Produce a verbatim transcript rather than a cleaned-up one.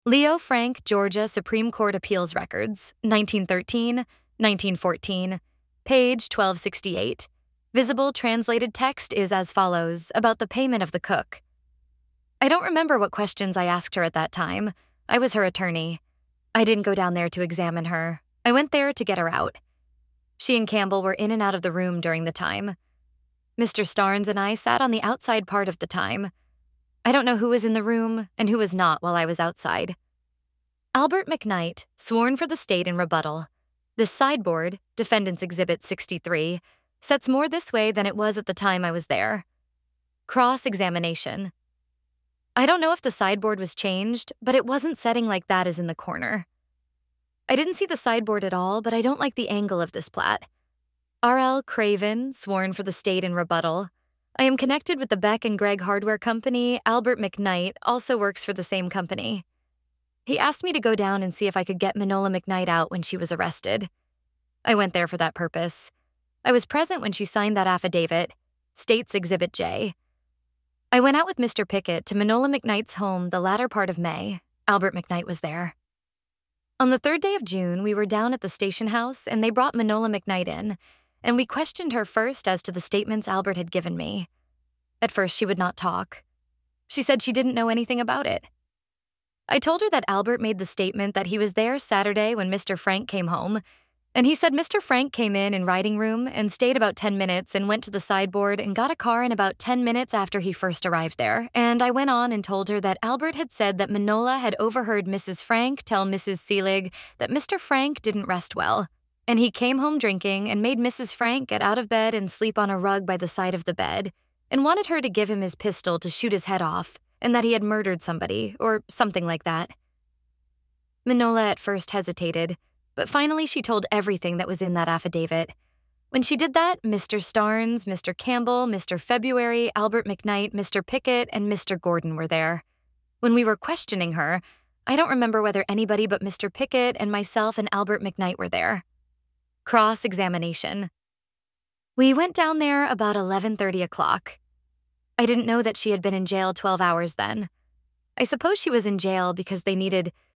Leo Frank, Georgia Supreme Court Appeals Records, nineteen thirteen, nineteen fourteen, page twelve sixty-eight. Visible translated text is as follows about the payment of the cook. I don't remember what questions I asked her at that time. I was her attorney. I didn't go down there to examine her. I went there to get her out. She and Campbell were in and out of the room during the time. Mister Starnes and I sat on the outside part of the time. I don't know who was in the room and who was not while I was outside. Albert McKnight, sworn for the state in rebuttal. This sideboard, Defendant's Exhibit sixty-three, sets more this way than it was at the time I was there. Cross-examination. I don't know if the sideboard was changed, but it wasn't setting like that as in the corner. I didn't see the sideboard at all, but I don't like the angle of this plat. R L Craven, sworn for the state in rebuttal. I am connected with the Beck and Gregg Hardware Company. Albert McKnight also works for the same company. He asked me to go down and see if I could get Manola McKnight out when she was arrested. I went there for that purpose. I was present when she signed that affidavit, State's Exhibit J. I went out with Mister Pickett to Manola McKnight's home the latter part of May. Albert McKnight was there. On the third day of June, we were down at the station house and they brought Manola McKnight in, and we questioned her first as to the statements Albert had given me. At first, she would not talk. She said she didn't know anything about it. I told her that Albert made the statement that he was there Saturday when Mister Frank came home, and he said Mister Frank came in in writing room and stayed about ten minutes and went to the sideboard and got a car in about ten minutes after he first arrived there, and I went on and told her that Albert had said that Manola had overheard Missus Frank tell Missus Seelig that Mister Frank didn't rest well, and he came home drinking and made Missus Frank get out of bed and sleep on a rug by the side of the bed, and wanted her to give him his pistol to shoot his head off, and that he had murdered somebody, or something like that. Manola at first hesitated, but finally she told everything that was in that affidavit. When she did that, Mister Starnes, Mister Campbell, Mister February, Albert McKnight, Mister Pickett, and Mister Gordon were there. When we were questioning her, I don't remember whether anybody but Mister Pickett and myself and Albert McKnight were there. Cross-examination. We went down there about eleven thirty o'clock. I didn't know that she had been in jail twelve hours then. I suppose she was in jail because they needed